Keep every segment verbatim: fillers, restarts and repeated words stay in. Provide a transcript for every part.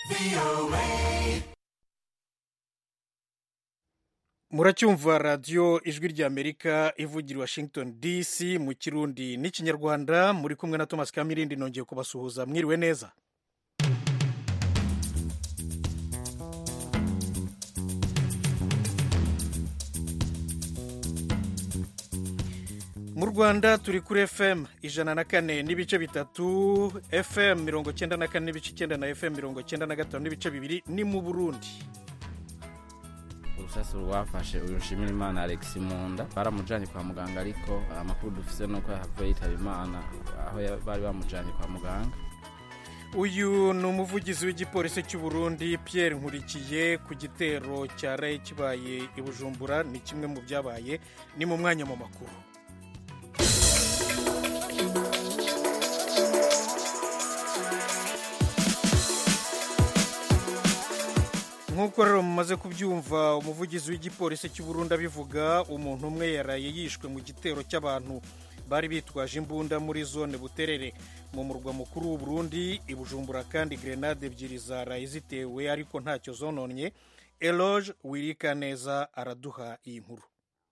muracyumva radiyo ijwi ry'amerika ivugira i washington dc mu kirundi n'ikinyarwanda muri kumwe na thomas kamirindi nongeye kubasuhuza mwiriwe neza. mu rwanda turi kuri fm ijana na kane n'ibice bitatu, fm mirongo cyenda na kane n'ibice icyenda na fm mirongo cyenda na gatanu n'ibice bibiri. ni mu burundi urusasi rwafashe uyu Nshimirimana Alex Munda baramujanye kwa muganga, ariko amakuru dufise nuko yahavuye yitaba Imana aho bari bamujanye kwa muganga. uyu ni umuvugizi w'igipolisi cy'u Burundi Pierre Nkurikiye ku gitero cyaraye kibaye i Bujumbura. ni kimwe mu byabaye, ni mu mwanya mu makuru. nk'uko rero mumaze kubyumva, umuvugizi w'igipolisi cy'u Burundi abivuga, umuntu umwe yaraye yishwe mu gitero cy'abantu bari bitwaje imbunda muri zone Buterere mu murwa mukuru w'u Burundi i Bujumbura, kandi grenade ebyiri zaraye zitewe ariko ntacyo zononye. Eloge Wirikaneza araduha iyi nkuru.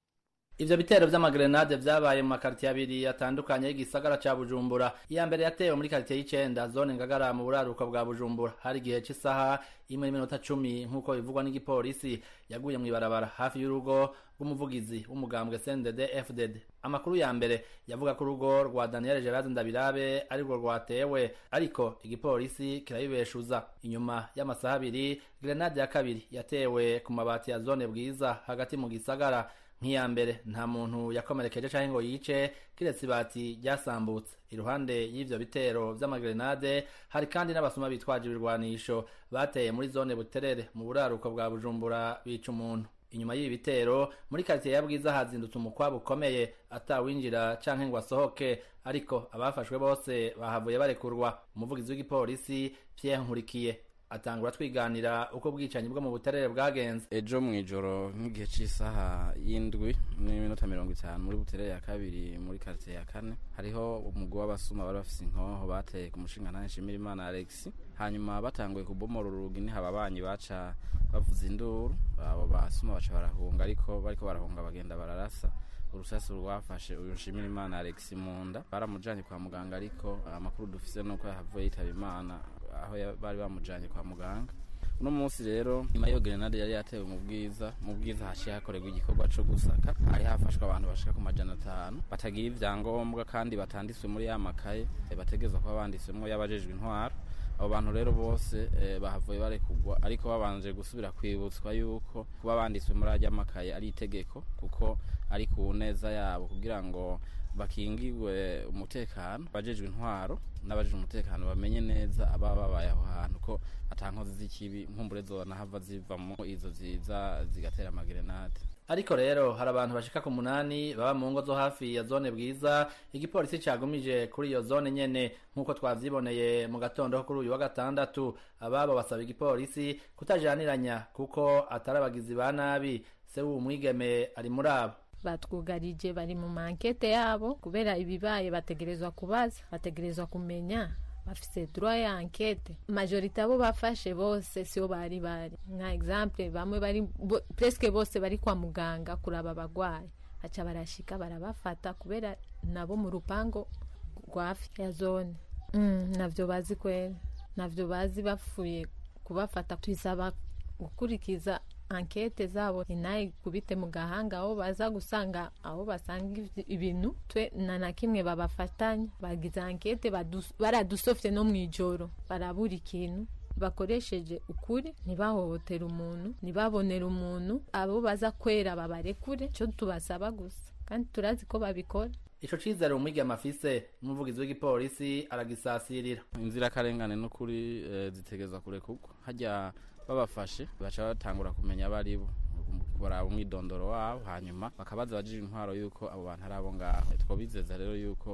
Ivyo bitero vy'amagrenade vyabaye mu makartier abiri atandukanye y'igisagara ca Bujumbura. Iya mbere yatewe muri kartier y'icenda zone Ngagara mu buraruko bwa Bujumbura hari gihe c'isaha imwe n'iminota cumi nk'uko bivugwa n'igipolisi, yaguye mw'ibarabara hafi y'urugo rw'umuvugizi w'umugambwe C N D D F D D. Amakuru ya mbere yavuga ko urugo rwa Daniel Gerard Ndabirabe arirwo rwatewe, ariko igipolisi kirabibeshuza. Inyuma y'amasaha abiri, grenade ya kabiri yatewe ku mabati ya zone Bwiza hagati mu gisagara. nk'iya mbere nta muntu yakomerekeje canke ngo yice, kiretse ibati ryasambutse. Iruhande y'ivyo bitero vy'amagrenade hari kandi n'abasuma bitwaje ibirwanisho bateye muri zone Buterere mu buraruko bwa Bujumbura bica umuntu. Inyuma y'ibi bitero muri quartier ya Bwiza hazindutse umukwabu ukomeye, atawinjira canke ngo asohoke, ariko abafashwe bose bahavuye barekurwa. Umuvugizi w'igipolisi Pierre Nkurikiye atangura twiganira uko bwicanyi bwo mu Buterere bwagenze. Ejo mwijoro nk'igihe c'isaha y'indwi n'iminota mirongo itanu muri Buterere ya kabiri muri quartier ya kane, hariho umugwi w'abasuma bari bafise inkoho bateye ku mushinga Nshimirimana Alex. Hanyuma batanguye kubomora urugi, ni hababanyi baca bavuza induru, abo basuma baca barahunga, ariko bariko barahunga bagenda bararasa. urusasi rwafashe uyu Nshimirimana Alex Munda baramujanye kwa muganga, ariko amakuru dufise nuko yahavuye yitaba Imana aho bari bamujanye kwa muganga. uno munsi rero nyuma yo grenade yari yatewe mu Bwiza mu Bwiza hashiye hakorerwa igikorwa cyo gusaka, hari hafashwe abantu bashika ku majana atanu batagira ivyangombwa kandi batanditswe muri ya makaye bategezwa kuba banditswemo y'abajejwe intwaro. abo bantu rero bose eh, bahavuye barekugwa, ariko babanje gusubira kwibutswa yuko kuba banditswe muri ajya makaye ari itegeko, kuko ari ku neza yabo kugira ngo bakingirwe umutekano. Bajejwe intwaro n'abajejwe umutekano bamenye neza ababa babaye aho hantu ko atankozi z'ikibi nkumbure zona hava zivamo izo ziza zigatera amagrenade. Ariko rero hari abantu bashika ku munani baba mu ngo zo hafi ya zone Bwiza. Igipolisi cagumije kuri iyo zone nyene nk'uko twavyiboneye mu gatondo kuri uyu wa gatandatu. Ababo basaba igipolisi kutajaniranya kuko atarabagizi ba nabi. Se w'umwigeme ari muri abo batwugarije, bari mu mankete yabo kubera ibibaye bategerezwa kubaza, bategerezwa kumenya, bafise droit ya enquête. Majorité abo bafashe bose siyo bari bari, nka exemple bamwe bari bo, presque bose bari kwa muganga kuraba abagwayi, aca barashika barabafata kubera nabo mu rupango rwafi ya zone. mm, navyo bazi kwera, navyo bazi bafuye kubafata. Twisaba gukurikiza ankete zabo inaye kubite mu gahanga, aho baza gusanga aho basanga ibintu twe na nakimwe babafatanya. Bagize ankete baradusofye no mwijoro, barabura ikintu bakoresheje ukuri, ntibahohotera umuntu, ntibabonera umuntu. Abo baza kwera babarekure, cyo tubasaba gusa, kandi turazi ko babikora. Ico cizere umwigeme afise umuvugizi w'igipolisi aragisasirira. Inzira karengane no kuri e, zitegezwa kurekurwa. Hajya babafashe baca batangura kumenya abaribo, baraba umwidondoro wabo, hanyuma bakabaza bajije intwaro yuko abo bantu ari abo ngaho. Twobizeza rero yuko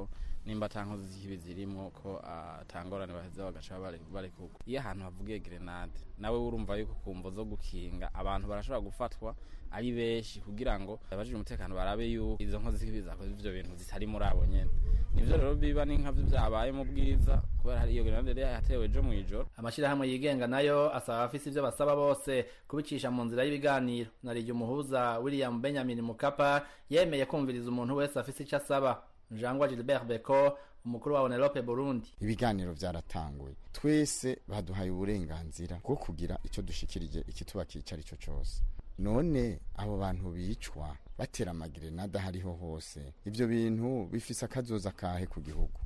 nimba atankozi z'ikibi zirimo ko atangorane baheza bagaca bari kuko iyo ahantu havugiye grenade nawe urumva yuko kumvo zo gukinga abantu barashobora gufatwa ari benshi kugira ngo abajije umutekano barabe yuko izo nkozi z'ikibi zakoze ivyo bintu zitari muri abo nyene nivyo rero biba n'inka vyabaye mu bwiza kubera hari iyo grenade yari yatewe ejo mw'ijoro. Amashirahamwe yigenga nayo asaba abafise ivyo basaba bose kubicisha mu nzira y'ibiganiro. Narije umuhuza William Benjamin Mukapa yemeye kumviriza umuntu wese afise ico asaba. Njangwa Gilbert Beko umukuru wa Onelope Burundi. Ibiganiro vyaratanguye, twese baduhaye uburenganzira bwo kugira ico dushikirije ikituba kicari cyo cyose. None abo bantu bicwa batera amagrenade hariho hose, ivyo bintu bifise akazoza kahe ku gihugu?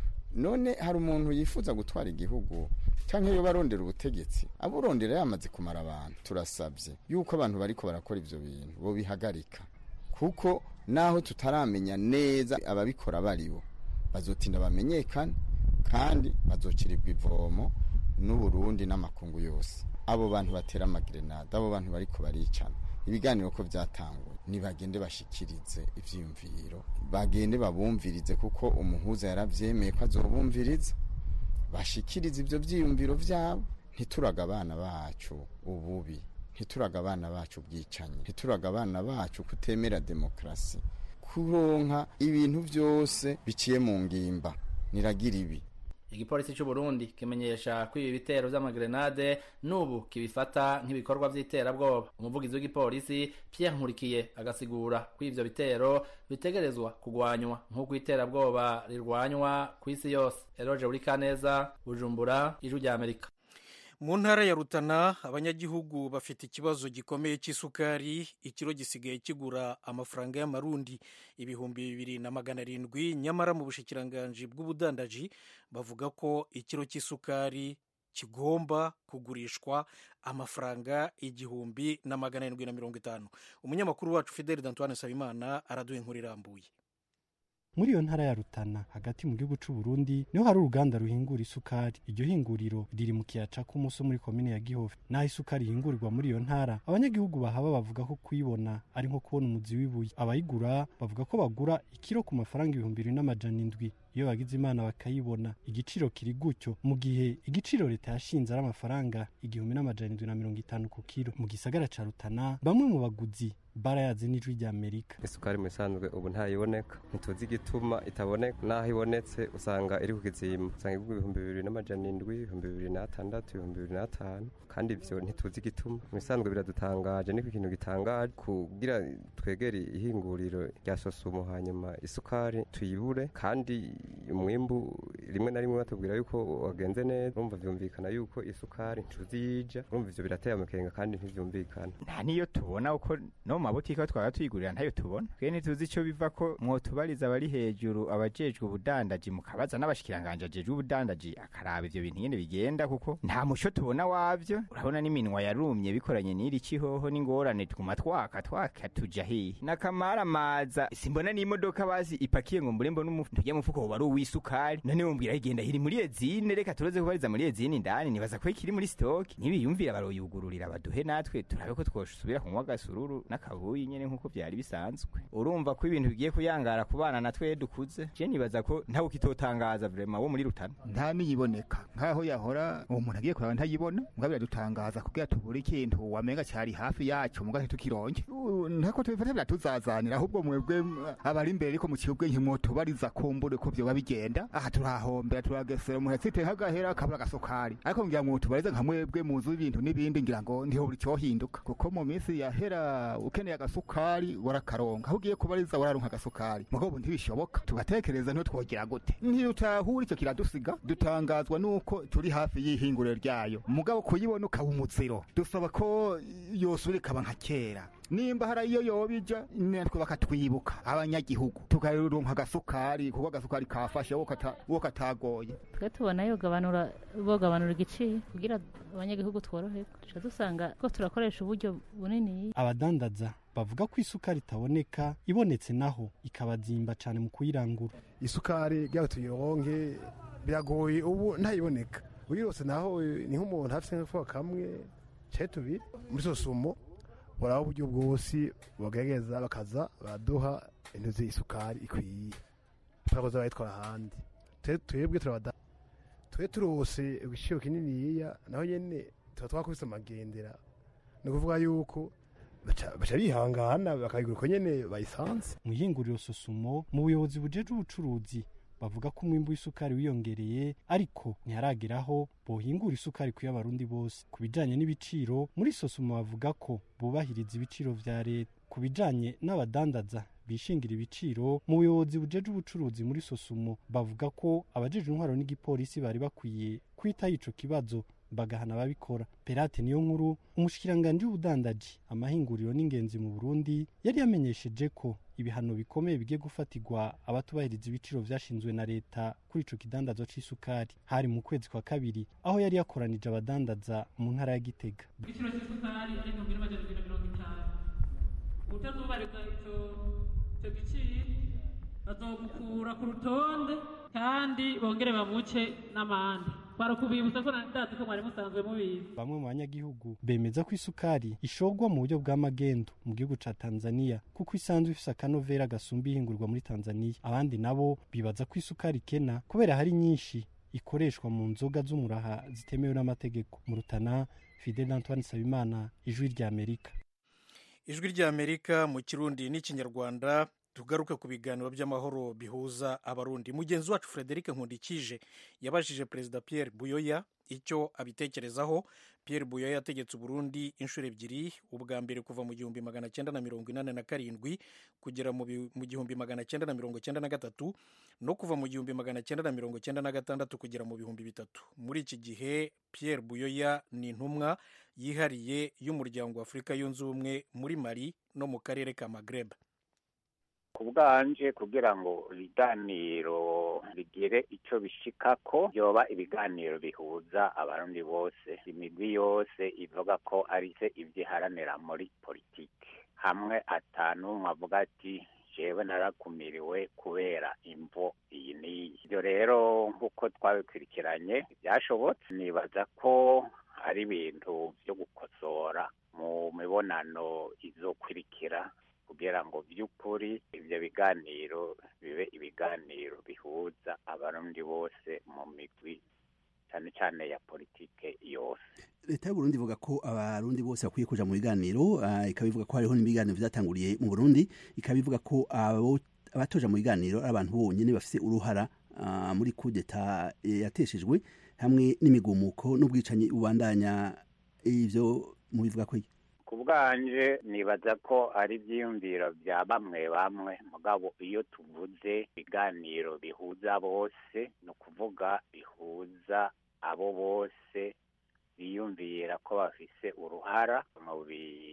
None hari umuntu yifuza gutwara igihugu canke yo barondera ubutegetsi, aburondera yamaze kumara abantu. Turasabye yuko abantu bariko barakora ivyo bintu bo bihagarika, kuko naho tutaramenya neza ababikora baribo bazotinda bamenyekana kandi bazocirirwa ivomo n'Uburundi n'amakungu yose. Abo bantu batera amagrenade, abo bantu bariko baricana, ibiganiro ko byatanguye nibagende bashikirize ivyiyumviro, bagende babumvirize kuko umuhuza yaravyemeye ko azobumviriza, bashikirize ivyo vyiyumviro vyabo. Ntituraga abana bacu ububi, ntituraga abana bacu bwicanye, ntituraga abana bacu kutemera demokrasi, kuronka ibintu vyose biciye mu ngimba. Niragira ibi igipolisi cy'u Burundi kimenyesha ko ibi bitero vy'amagrenade nubu kibifata nk'ibikorwa vy'iterabwoba. Umuvugizi w'igipolisi Pierre Nkurikiye agasigura ko ivyo bitero bitegerezwa kugwanywa nk'uko iterabwoba rirwanywa kw'isi yose. Eroje Urikaneza, Bujumbura, Ijwi rya Amerika. Mu ntara ya Rutana abanyagihugu bafite ikibazo gikomeye cy'isukari. Ikiro gisigaye kigura amafaranga y'amarundi ibihumbi bibiri na magana arindwi, nyamara mu bushikiranganji bw'ubudandaji bavuga ko ikiro cy'isukari kigomba kugurishwa amafaranga igihumbi na magana arindwi na mirongo itanu. Umunyamakuru wacu Fidel Antoine Sabimana araduha inkuru irambuye. Muri iyo ntara ya Rutana hagati mu gihugu c'u Burundi niho hari uruganda ruhingura isukari. Iryo hinguriro riri mu kiyaca k'umuso muri komine ya Gihofi. Naho isukari hingurirwa muri iyo ntara, abanyagihugu bahaba bavuga ko kuyibona ari nko kubona umuzi w'ibuye. Abayigura bavuga ko bagura ikiro ku mafaranga ibihumbi bibiri n'amajana indwi. Iyo bagize Imana bakayibona igiciro kiri gutyo, mu gihe igiciro leta yashinze ari amafaranga igihumbi n'amajana indwi na mirongo itanu ku kiro. Mu gisagara ca Rutana bamwe mu baguzi barayazi n'Ijwi rya Amerika. Isukari mu isanzwe ubu ntayiboneka, ntituzi igituma itaboneka, naho ibonetse usanga iri ku kizima, usanga igura ibihumbi bibiri n'amajana indwi, ibihumbi bibiri n'atandatu, ibihumbi bibiri n'atanu, kandi ivyo ntituzi igituma. Mu isanzwe biradutangaje, niko ikintu gitangaje kugira twegere ihinguriro rya Sosumo hanyuma isukari tuyibure, kandi umwimbu rimwe na rimwe batubwira yuko wagenze neza. Urumva vyumvikana yuko isukari ntuzi yija, urumva ivyo birateye amakenga kandi ntivyumvikana. Nta niyo tubona uko no mu mabutike twaba tuyigurira ntayo tubona. Twe ntituzi ico biva ko mwotubariza bari hejuru abajejwe ubudandaji, mukabaza n'abashikiranganje ajejwe ubudandaji akaraba ivyo bintu nyene bigenda, kuko nta musho tubona wavyo. Urabona n'iminwa yarumye bikoranye n'iri cihoho n'ingorane tuguma twaka twaka tuja hihi nakamara maza. Simbona n'imodoka bazi ipakiye ngo mburembo n'umufuko tujye mufuko wari uwisukari, none wombwira igenda hiri muri ezine, reka turoze kubariza muri ezine indani nibaza ko ikiri muri stock. Nibiyumvira baroyugururira baduhe natwe turabe ko twoshusubira kunywa gasururu n'akabuyi nyene nkuko byari bisanzwe. Urumva ko ibintu bigiye kuyangara kubana natwe dukuze. Je nibaza ko ntawo kitotangaza vraiment wo muri Rutana nta niyiboneka nkaho yahora uwo muntu agiye kuraba ntayibona, mugabira dutangaza kugira tubure ikintu wamenga cyari hafi yacu mugahe tukironke. Ntako tubifate byatuzazanira, ahubwo mwebwe abari imbere ariko mu kibwe nk'imoto bariza kumbure ko byo babigenda. Aha turahombera turagesera mu hetsite nkagahera kabura gasukari, ariko ngira ngo tubarize nka mwebwe muzu ibintu nibindi ngira ngo ndiho buri cyo hinduka, kuko mu minsi yahera ukeneye agasukari warakaronka, aho ugiye kubariza wararonka agasukari mugabo ntibishoboka. Tugatekereza nto twogira gute ntiyutahura icyo kiradusiga. Dutangazwa nuko turi hafi y'ihinguriro ryayo, mugabo kuyibona ukabumuziro. Dusaba ko yosubira kaba nka kera, nimba hari iyo yobija natwe bakatwibuka abanyagihugu tukaronka agasukari, kuko agasukari kafashe wo katagoye. Twe tubona yo gabanura bogabanura igiciro kugira abanyagihugu tworohe, tuca dusanga ko turakoresha uburyo bunini. Abadandaza bavuga ko isukari itaboneka, ibonetse naho ikabazimba cyane mu kuyirangura. Isukari rya tuyironke biragoye ubu ntayiboneka, uyirose naho ni nk'umuntu afite nk'afuka kamwe cye tubiri muri Sosumo. Waraho uburyo bwose bagerageza bakaza baduha intuzi isukari ikwiye. turakoze bayitwara ahandi twebwe turabada twe turose igiciro kininiya naho nyene tuba twakubise amagendera ni ukuvuga yuko baca bihangana bakayigura uko nyene bayisanze. Mu ihinguriro Sosumo mu buyobozi bujeje ubucuruzi bavuga ko umwimbu w'isukari wiyongereye ariko ntiharageraho bohingura isukari kuya abarundi bose. Ku bijanye n'ibiciro muri Sosumo bavuga ko bubahiriza ibiciro vya leta. Ku bijanye n'abadandaza bishingira ibiciro mu buyobozi bujeje ubucuruzi muri Sosumo bavuga ko abajeje intwaro n'igipolisi bari bakwiye kwitaho ico kibazo bagahana babikora. Perate niyo nkuru umushikiranganje w'ubudandaji amahinguriro n'ingenzi mu Burundi yari yamenyesheje ko ibihano bikomeye bigiye gufatirwa abatubahiriza ibiciro vyashinzwe na leta kuri ico kidandazo c'isukari. Hari mu kwezi kwa kabiri aho yari yakoranije abadandaza mu ntara ya Gitega. Igiciro c'isukari ari mu biro majana mirongo itanu. Utazubariza ico ico giciro bazogukura ku rutonde kandi bongere bamuce n'amande. Barakubibutsa ko ndazi ko mwari musanzwe mubizi. Bamwe mu banyagihugu bemeza ko isukari ishogwa mu buryo bwa magendo mu gihugu ca Tanzania kuko isanzwe ifise akanovera gasumba ihingurwa muri Tanzania. Abandi nabo bibaza ko isukari kena kubera hari nyinshi ikoreshwa mu nzoga z'umuraha zitemewe n'amategeko. Mu Rutana, Fidel Antoine Sabimana, Ijwi rya Amerika. Ijwi rya Amerika mu Kirundi n'Ikinyarwanda. Tugaruke ku biganiro by'amahoro bihuza abarundi. Mugenzi wacu Frederic Nkundikije yabajije Perezida Pierre Buyoya icyo abitekerezaho. Pierre Buyoya yategetse Burundi inshuro ebyiri, ubwa mbere kuva mu gihumbi magana cyenda na mirongo inani na karindwi kugera mu gihumbi magana cyenda na mirongo cyenda na gatatu no kuva mu gihumbi magana cyenda na mirongo cyenda na gatandatu kugera mu bihumbi bitatu. Muri iki gihe Pierre Buyoya ni intumwa yihariye y'umuryango wa Afurika yunze ubumwe muri Mali no mu karere ka Maghreb. Kubwanje kugira ngo ibiganiro bigire ico bishikako byoba ibiganiro bihuza abarundi bose, imigwi yose ivuga ko ari se ivyiharanira muri politike, hamwe atanu mwavuga ati jewe narakumiriwe kubera imvo iyi n'iyi. Ibyo rero nk'uko twabikurikiranye byashobotse, nibaza ko hari ibintu byo gukosora mu mibonano izokurikira kugira ngo by'ukuri ibyo biganiro bibe ibiganiro bihuza abarundi bose mu migwi cyane cyane ya politike yose. Leta y'u Burundi ivuga ko abarundi bose bakwiye kuja mu biganiro, uh, ikabivuga ko hariho n'ibiganiro vyatanguriye mu Burundi, ikabivuga ko abo abatoja mu biganiro ari abantu bonyene bafise uruhara uh, muri coup d'etat yateshejwe hamwe n'imigumuko n'ubwicanyi ubandanya. Ivyo mubivuga ko kubwanje nibaza ko ari byiyumviro bya bamwe bamwe, mugabo iyo tuvuze ibiganiro bihuza bose no kuvuga bihuza abo bose biyumvira ko bafise uruhara mu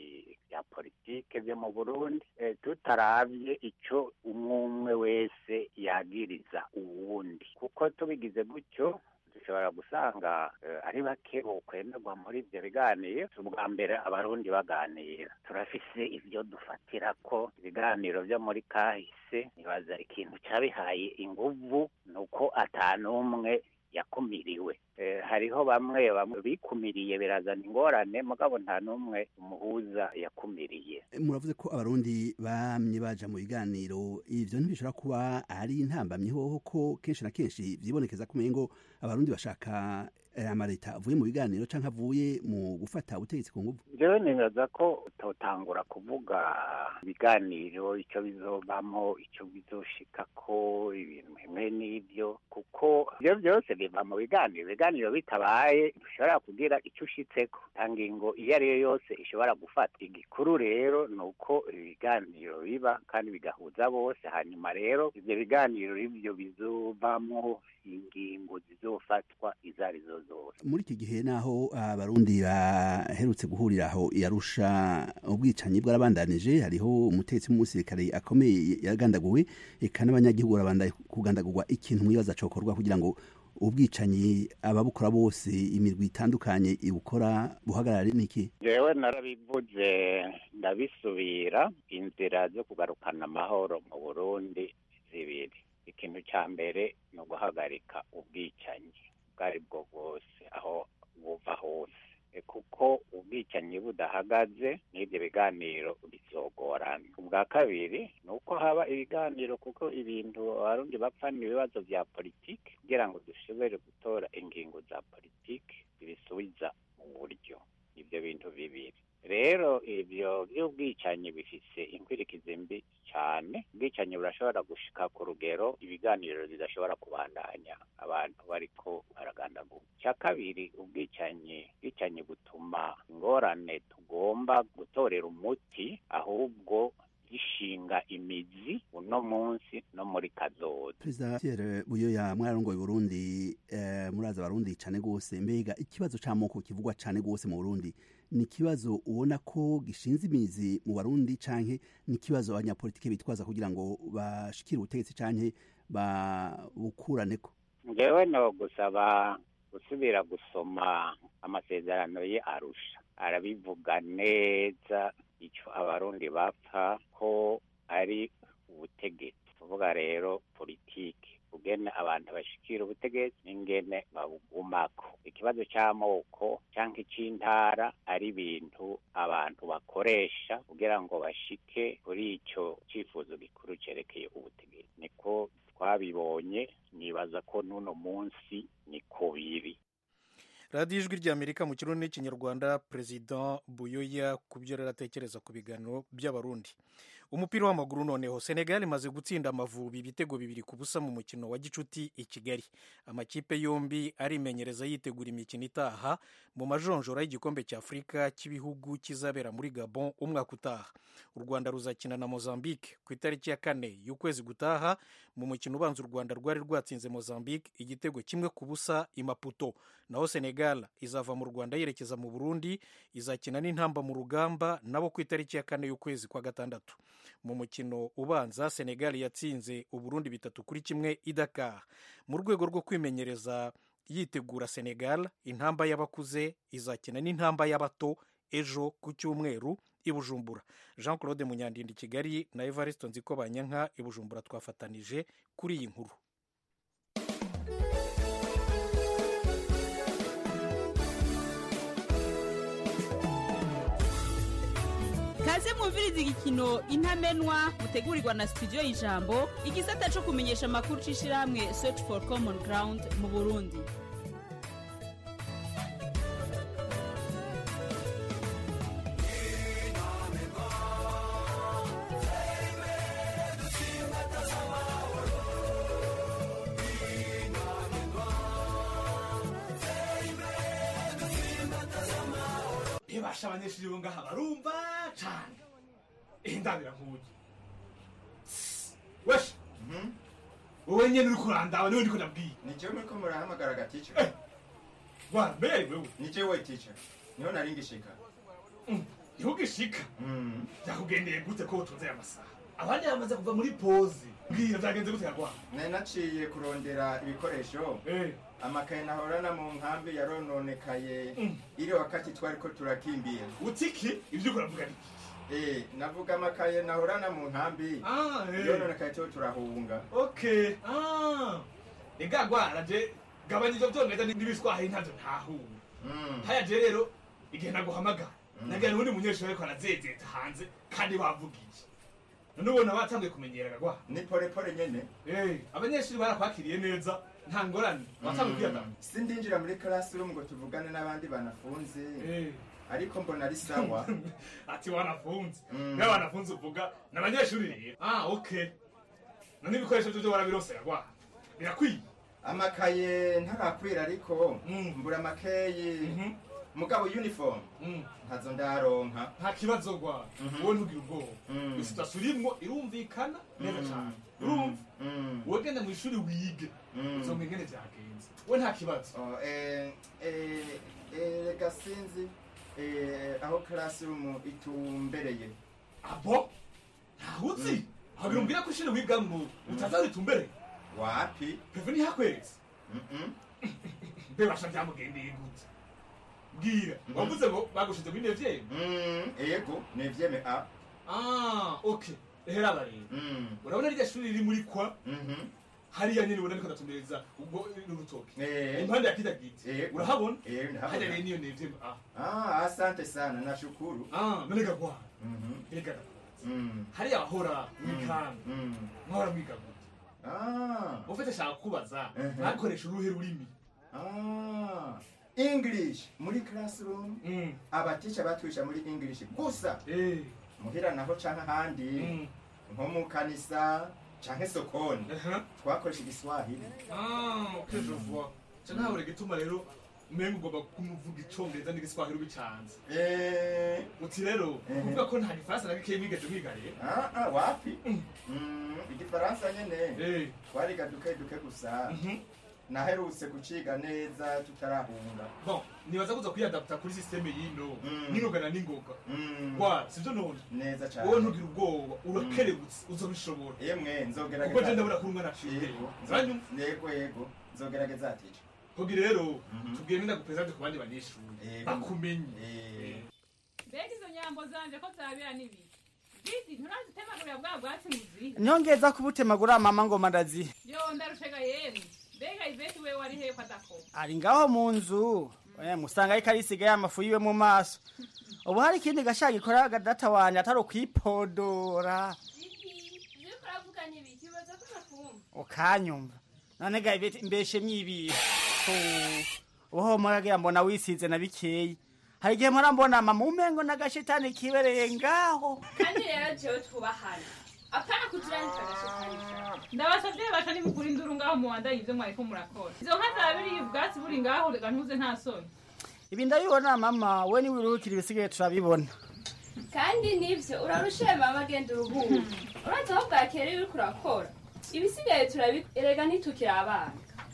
bya politike byo mu Burundi, e, tutaravye ico umwe wese yagiriza uwundi, kuko tubigize gutyo dushobora gusanga uh, ari bake bokwemerwa muri ibyo biganiro. Ubwa mbere abarundi baganira, turafise ibyo dufatira ko ibiganiro byo muri kahise. Nibaza ikintu cyabihaye inguvu nuko atanumwe yakumiriwe. Eh, hariho bamwe bamwe bikumiriye birazana ingorane, mugabo nta numwe umuhuza yakumiriye. Muravuze ko abarundi bamye baja mu biganiro, ivyo ntibishobora kuba ari intambamye hoho ko kenshi na kenshi vyibonekeza kumengo abarundi bashaka amareta avuye mu biganiro canke avuye mu gufata ubutegetsi ku nguvu? Jewe nibaza ko utotangura kuvuga ibiganiro ico bizovamo, ico bizoshikako, ibintu bimwe n'ivyo, kuko ivyo vyose biva mu biganiro. Ibiganiro bitabaye dushobora kugira ico ushitseko, ingingo iyo ari yo yose ishobora gufata. Igikuru rero ni uko ibiganiro biba kandi bigahuza bose, hanyuma rero ivyo biganiro ivyo bizovamo ingingo zizofatwa izarizo zose. Muri iki gihe naho abarundi baherutse guhurira aho yarusha ubwicanyi bwarabandanije, hariho umutetsi w'umusirikare akomeye yagandaguwe, eka n'abanyagihugu barabandanya kugandagurwa. Ikintu mwibaza cokorwa kugira ngo ubwicanyi ababukora bose imirwi itandukanye ibukora buhagarare niki? Jewe narabivuze ndabisubira, inzira zo kugarukana amahoro mu Burundi zibiri. Ikintu cya mbere ni uguhagarika ubwicanyi bwari bwo bwose aho buva hose, e kuko ubwicanyi budahagaze n'ibyo biganiro bizogorana. Ubwa kabiri ni ko haba ibiganiro kuko ibintu abarundi bapfa ni ibibazo vya politiki kugira ngo dushobore gutora ingingo za politiki bibisubiza mu buryo ibyo bintu bibiri rero ibyo by'ubwicanyi bifise inkwirikizi mbi cyane ubwicanyi burashobora gushika ku rugero ibiganiro bidashobora kubandanya abantu bariko baragandagura cya kabiri ubwicanyi ubwicanyi butuma ingorane tugomba gutorera umuti ahubwo gishinga imizi uno munsi no muri kazoza. Perezida Pierre Buyoya mwararongoye Burundi eh, muraza Barundi cyane gose mbega ikibazo c'amoko kivugwa cyane gose mu Burundi ni kibazo ubona ko gishinze imizi mu Barundi canke ni kibazo abanyapolitike bitwaza kugira ngo bashikire ubutegetsi canke babukuraneko. Ngewe no gusaba gusubira gusoma amasezerano ye Arusha arabivuga neza ico abarundi bapfa ko ari ubutegetsi tuvuga rero politiki ugene abantu bashikira ubutegetsi n'ingene babugumako ikibazo c'amoko canke c'intara ari ibintu abantu bakoresha kugira ngo bashike kuri ico cifuzo gikuru cerekeye ubutegetsi niko twabibonye nibaza ko nuno munsi niko biri. radiyo ijwi ry'amerika mu kirundi n'ikinyarwanda perezida Buyoya ku byo rero atekereza ku biganiro by'abarundi. Umupira w'amaguru noneho Senegal imaze gutsinda Amavubi ibitego bibiri ku busa mu mukino wa gicuti i Kigali. Amakipe yombi arimenyereza yitegura imikino itaha mu majonjora y'igikombe cya Afurika cy'ibihugu kizabera muri Gabon umwaka utaha. U Rwanda ruzakina na Mozambique ku itariki ya kane y'ukwezi gutaha mu mukino ubanza u Rwanda rwari rwatsinze Mozambique igitego kimwe ku busa i Maputo. Naho Senegal izava mu Rwanda yerekeza mu Burundi izakina n'intamba mu rugamba nabo ku itariki ya kane y'ukwezi kwa gatandatu. Mu mukino ubanza Senegal yatsinze u Burundi bitatu kuri kimwe i Dakar. Mu rwego rwo kwimenyereza yitegura Senegal intamba y'abakuze izakina n'intamba y'abato ejo ku cyumweru i Bujumbura. Jean Claude Munyandindi Kigali na Evariste Nzikobanyanka i Bujumbura twafatanije kuri iyi nkuru. Kaze mwumviriza igikino intamenwa mutegurirwa na studio y'Ijambo igisata cyo kumenyesha amakuru c'ishirahamwe Search for Common Ground mu Burundi. Basha abanyeshuri bo ngaha barumva cyane indabira nkuye wesh wowe nyene uri kurandaba niwe ndiko nabwiye ni jewe muriko murahamagara gatice wa mbere wewe ni jewe teacher niho nari ngishika niho gishika byakugendeye gute ko utunze amasaha abandi bamaze kuva muri pause bwira byagenze gute yagwa nari naciye kurondera ibikoresho amakaye nahorana mu nkambi yarononekaye iri wakati twari ko turakimbira utiki ibyo kuravuga ni eh navuga amakaye nahorana mu nkambi ah yarononekaye cyo turahunga okay ah igagwa araje gabanije byongeza n'ibiswahe ntavyo ntahura haya je rero igihe naguhamagara nagana undi munyeshuri ariko arazezeta hanze kandi wavugije none ubona batangiye kumenyera gagwa ni pole pole nyene eh abanyeshuri barakwakiriye neza nta ngorane watangiye da sindinjira muri classroom ngo tuvugane n'abandi banafunze eh ariko mbona ari sawa ati wanafunze ya wanafunze uvuga n'abanyeshuri rero ah okay none ibikoresho byo barabirose gagwa birakwiye amakaye ntarakwira ariko mbura amakaye mugabo uniform ntazo ndaronka nta kibazo gwa wowe ntugira ubwoba isitasurimwo irumvikana neza cyane urumva wogenda mu ishuri wige uzomengene byagenze we nta kibazo eh eh eh gasinzi eh aho classroom itumbereye abo ntahuzi habirumbira ko ishuri wigamwo utazari tumbere wapi pevu ni hakweretse bebasha byamugendeye gute bwira wavuze ngo bagushize muri nevyeme yego nevyeme a ah okay ehera bari urabona rya shuri riri muri kwa hariya nyene ubona niko ndatumbereza ubwo n'urutoke impande ya kida giti urahabona hariya rero niyo nevyeme a ah asante sana nashukuru ah none gakwa rega hariya ahora mwikanga mwahora mwiga gute ufite ashaka kubaza ntakoresha uruhe rurimi English muri classroom abatisha batwisha muri English gusa muhira naho canka handi nko mu kanisa canke sokoni twakoresha igiswahili ah okay je vois cyane uri gituma rero umenga ugomba kumuvuga icongereza n'igiswahili bicanze eh uti rero kuvuga ko nta gifaransa nagike mwigeje mwigariye ah ah wapi mm igifaransa nyene eh twariga duke duke gusa naherutse guciga neza tutarahunga bon nibaza kuza kuyadapta kuri systeme yino n'inogana n'ingoga kwa sivyo none neza cyane wowe ntugira ubwoba urakerebutse uzobishobora yemwe nzogerageza kuko je ndabura kuri umwana ashire zanyu yego yego nzogerageza atice kugi rero tubwiye nenda gupresente ku bandi banyeshuri bakumenye mbega izo nyambo zanje ko zabira nibi Bizi nturazitemagurira bwa bwatsi muzi nyongeza kubutemagura mama ngoma ndazi yo ndarushega yemwe mbega ibeti we wari he kwatako ari ngaho mu nzu eh musanga ari karisiga y'amafu yiwe mu maso ubu hari ikindi gashaka gikora data wanje atari kwipodora je kuravuganye ibiki baza kuzakumva ukanyumva none ga ibeti mbeshe myibi oho murage mbona wisize na bikeyi hari igihe mpora mbona mama umengo n'agashetani kibereye ngaho kandi rero jewe twubahana apana kujirani kagashetani ndabasavye basha ni mukuri nduru ngaho mu wanda ivyo mwariko murakora izo nka zabiri ubwatsi buri ngaho rega ntuze nta soni ibi ndabibona mama we ni wiruhukira ibisigaye turabibona kandi nivyo urarushe mama genda uruhuka uraza aho bwakera uri kurakora ibisigaye turabirega ntitukira abana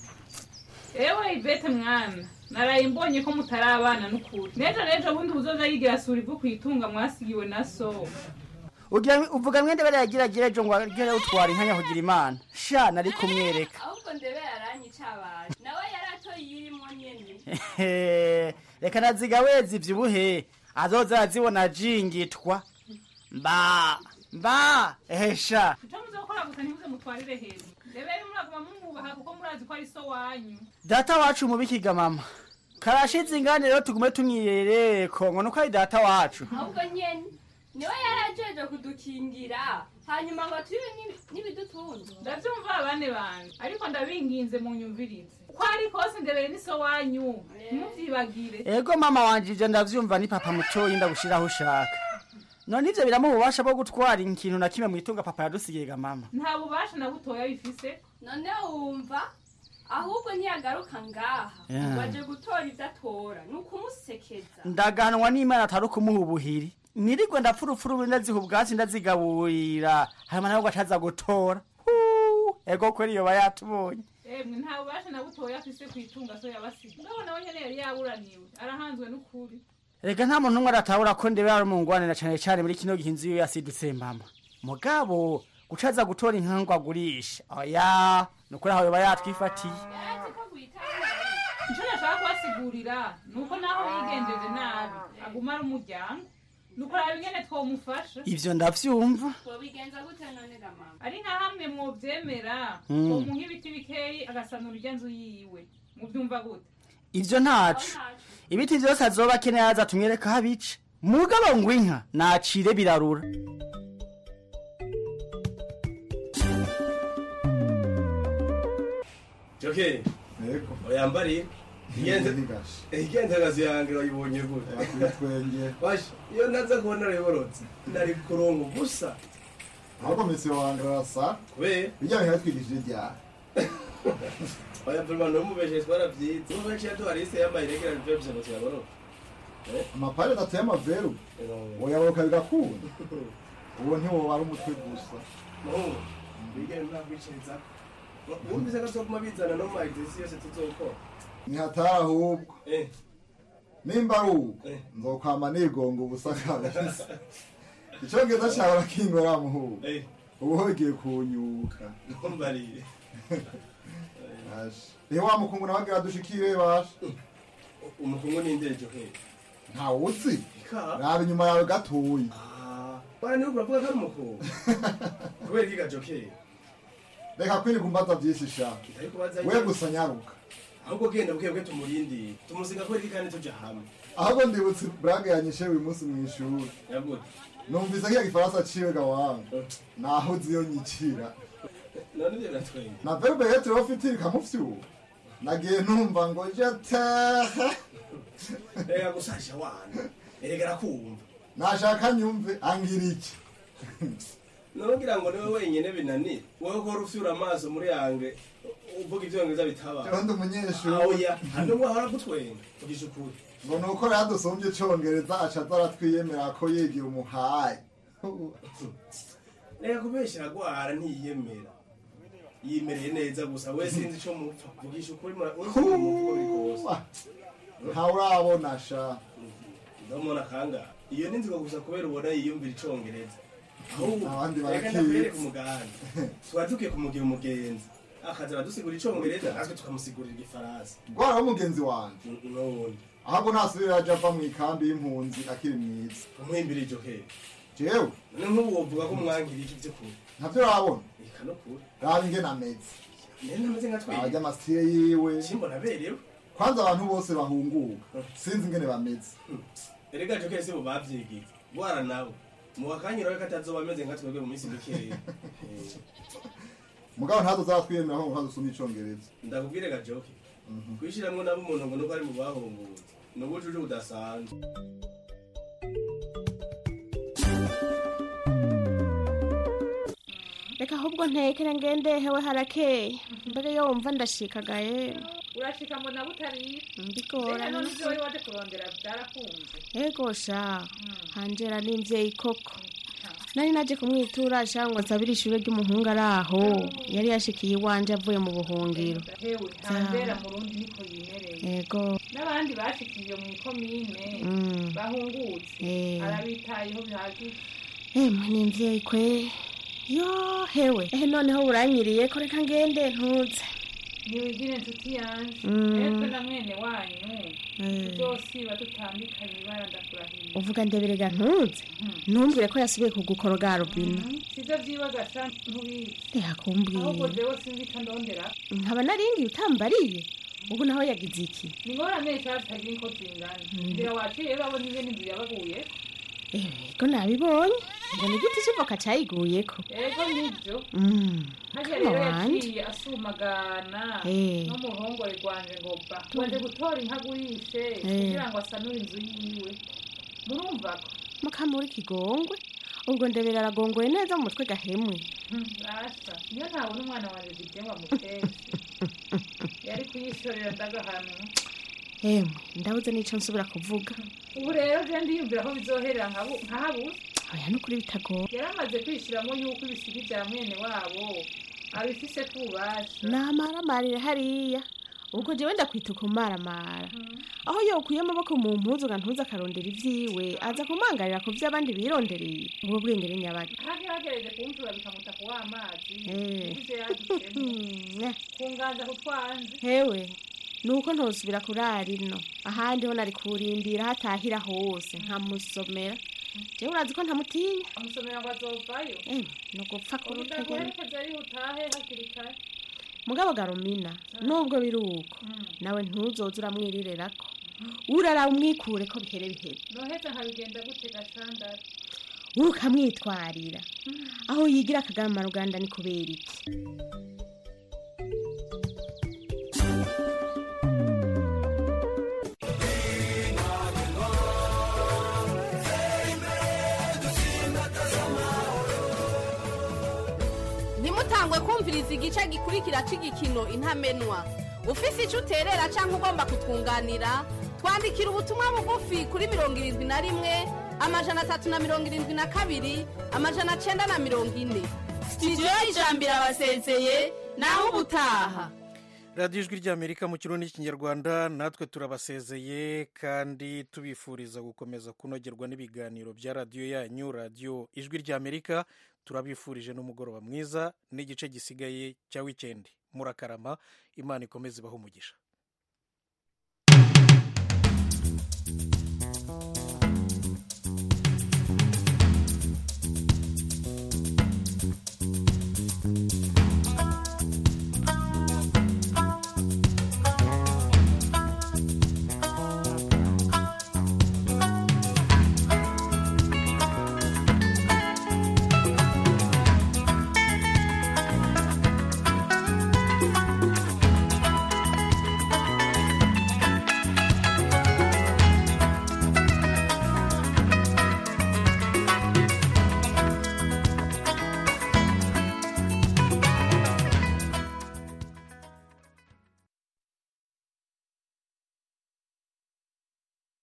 ewe ibete mwana naraye mbonye ko mutari abana n'ukuri nejo nejo bundi uzoza yigira sura ivu kwitunga mwasigiwe na so ugira uvuga mwende bari yagira girejo ngo agere utwara inkanya kugira imana sha nari kumwereka ahubwo ndebe yaranyica abantu nawe yaratoye irimo nyene reka naziga wezi vyibuhe azoza azibona jingitwa mba mba ehesha cyo muzokora gusa ntimuze mutwarire heza ndebere muraguma mumubaha kuko murazi ko ari so wanyu data wacu mubikiga mama karashize ingane rero tugume tumwirere kongo nuko ari data wacu ahubwo nyene niwe yarajeje kudukingira hanyuma ngo turibe n'ibidutunze ndavyumva abane banje ariko ndabinginze mu nyumvirize ko ari kose ndebere ni so wanyu ntimuvyibagire ego mama wanjije ndavyumva ni papa mutoyi ndagushiraho ushaka none ivyo biramububasha bwo gutwara ikintu na kimwe mwitunga papa yadusigega mama nta bubasha na butoya bifise none wumva ahubwo ntiyagaruka ngaha waje gutora ivyo atora ni ukumusekeza ndaganwa n'imana atari ukumuha ubuhiri nirigwe ndapfurupfuru ndaziha ubwatsi ndazigaburira hanyuma nawe ataza gutora ego kweri iyo bayatubonye emwe nta bubasha na butoya afise kwitunga so yabasiga ndabona nawe nyene yari yaburaniwe arahanzwe n'ukuri rega nta muntu umwe aratahura ko ndebe ari umungwanira cane cane muri kino gihinzi iyo yasidutse mama mugabo gucaza gutora inkangwa agurisha oya nukuri aho yoba yatwifatiye icyo nashaka kubasigurira nuko naho yigenjeje nabi aguma ari umuryango nuko raba ingene twomufasha ivyo ndavyumva twobigenza gute none ga mama ari nka hamwe mwovyemera twomuha ibiti bikeyi agasanura irya nzu yiwe muvyumva gute ivyo ntacu ibiti vyose azoba akeneye aza tumwereka aho abica mugabo ngo inka nacire birarura Joke yego oyambari igenze igenze gazi yangira uyibonye gute twenge bash iyo naza kubona reborotse nari kurongo gusa ahubwo misi wangrasa we bijya bihatwigije rya oya prima no mubeshe twara vyitse mubeshe to arise yamayirekera byo byo cyaboro amapare datema veru oyaboka bigakunda uwo ntiwo bari umutwe gusa no bigenda ntabwicenza wumvise ko sokuma bizana no mu exercice yose tuzokora ni hatara ahubwo eh nimba ru nzokwama nigonga ubusakabisa icyo ngeza cyabara kingora muhu eh ubu hogiye kunyuka ntumbarire ash eh wa mukungu nabagira dushikire basha umukungu n'indejo he nta wuzi raba inyuma yawe gatoyi ah bana ni uravuga ko umukungu kubera iga joke reka kwiri kumbaza vyisi sha we gusa nyaruka ahubwo genda bwebwe tumurindi tumusiga ko rikane tuja hamwe ahubwo ndibutse brage yanyishe uyu munsi mu ishuri yagute numvise kiya gifaransa ciwe gawanga naho ziyo nyicira none ibyo biratwenga na verbe yetu ofitiri kamufyu nagiye numva ngo jete rega gusasha wana erega rakumva nashaka nyumve angira iki nogira ngo niwe wenyene binani wowe ko rufyura amaso muri yange uvuga ivyongereza bitaba Jondo umunyeshuri oya hano ngo ahora gutwenga ugisha ukuri ngo nuko yadusombye icongereza aca azaratwiyemera ko yigira umuhaye rega kubeshera gwara ntiyemera yimereye neza gusa we sinzi ico mupfa ugisha ukuri ntawurabona sha ndamubona kanga iyo ni nziko gusa kubera ubona yiyumvira icongereza abandi barakiye ku muganda twatuke kumugira umugenzi akaza aradusigura icongereza natwe tukamusigurira igifaransa gwara w'umugenzi wanje none ahubwo ntasubira aja ava mu ikambi y'impunzi akiri mwiza umwimbira iryo hehe jewe ni nk'ubu wovuga ko mwangira iki vy'ukuri ntavyo urabona reka no kuri raba ingene ameze nene ameze nka twebwe arya amasitire yiwe simbona berewe kwanza abantu bose bahunguka sinzi ingene bameze erega jo kese bo bavyigize gwara nawe mu bakanyira we katazoba ameze nka twebwe mu minsi mikeya mugabo ntazozatwiyemera ko nkazosoma icongereza ndakubwire ga joke kwishiramwo nabo umuntu ngo nuko ari mu bahunguza n'ubujuje budasanzwe reka ahubwo ntekere ngende hewe harakeye mbere yo wumva ndashikagaye urashika mbona butari mbigora none ivyo wari waje kurondera byarakunze yego sha hanjera n'imvyeyi koko nari naje kumwitura sha ngo nsabire ishure ry'umuhungu ari aho yari yashikiye iwanje avuye mu buhungiro hewe hanjera mu rundi niko yimereye yego n'abandi bashikiye mu ikomine bahungutse arabitayeho bihagije emwe n'imvyeyi kwe yo hewe ehe noneho buranyiriye ko reka ngende ntuze niwigire nshuti yanje epwe na mwene wanyu tuzosiba tutambikanye ibara ndakurahiye uvuga ndeberega ntuze ntumbwire ko yasubiye kugukoroga rubina sivyo vyibagasha ntubizi reka kumbwira ahubwo jewe sinzi ico ndondera nkaba naringiye utambariye ubu naho yagize iki ni ngora nesha zitagira inko zingana ngira waciye urabona ingene inzu yabaguye ego nabibonye ngo ni igiti c'ivoka cayiguyeko ego nivyo harya rero yaciye asumagana n'umuhongore rwanje ngoba waje gutora inkagurishe kugira ngo asanure inzu yiwe murumvako mukamuri kigongwe ubwo ndebera aragongoye neza mu mutwe gahemwe basha niyo ntabona umwana wanje zigengwa mukezi yari kuyishorera ndagahanu emwe ndabuze n'ico nsubira kuvuga ubu rero je ndiyumvira aho bizoherera nkahabuze oya n'ukuri bitagoye yaramaze kwishiramo yuko ibisiga vya mwene wabo abifise kubasha namaramarire hariya ubwo jewe ndakwita kumaramara aho yokuye amaboko mu mpuzu ga ntuza akarondera ivyiwe aza kumangarira ku vy'abandi birondereye ubwo bwengere nyabaki hagerageje kumvura bikamuta ku w'amazi ivyo yadusemo kunganza kutwanze hewe nuko ntosubira kurara ino ahandi ho nari kurindira hatahira hose nkamusomera jewe urazi ko ntamutinya amusomera ngo azovayo no gupfa kurutagera ndaguherekeza ari utahe hakiri kare mugabo Garomina nubwo biruko nawe ntuzoza uramwirirerako urara umwikure ko bihere bihere noheza nkabigenda gute gasandara ukamwitwarira aho yigira akagama ruganda ni kubera iki ntimutangwe kumviriza igice gikurikira c'igikino intamenwa ufise ico uterera canke ugomba kutwunganira twandikira ubutumwa bugufi kuri mirongo irindwi na rimwe amajana atatu na mirongo irindwi na kabiri amajana cenda na mirongo ine sitidiyo y'ijambo irabasezeye naho ubutaha. radiyo ijwi ry'amerika mu kirundi n'ikinyarwanda natwe turabasezeye kandi tubifuriza gukomeza kunogerwa n'ibiganiro bya radiyo yanyu radiyo ijwi ry'amerika turabifurije n'umugoroba mwiza n'igice gisigaye cya wikendi murakarama imana ikomeze ibahe umugisha.